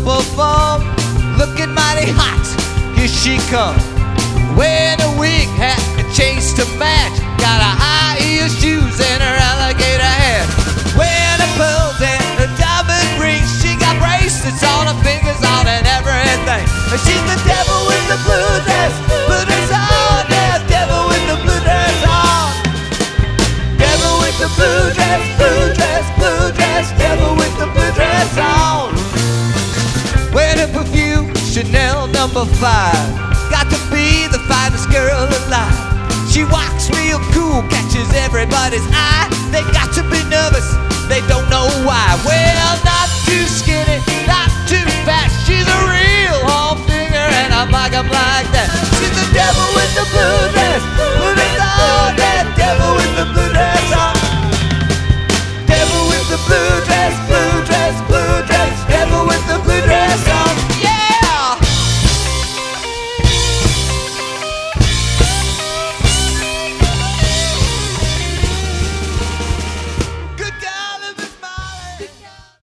full form, looking mighty hot. Here she comes, wearing a wig hat and chains to match. Got a high heel shoes and her alligator hair. Wearing her pearls and her diamond rings. She got bracelets on her fingers on and everything. She's the devil with the blue dress on. Yeah, devil with the blue dress on. Devil with the blue dress, blue dress, blue dress. Devil with the blue dress on. Wearing her perfume, Chanel number 5. Got to be the finest girl alive. She walks real cool, catches everybody's eye. They got to be nervous, they don't know why.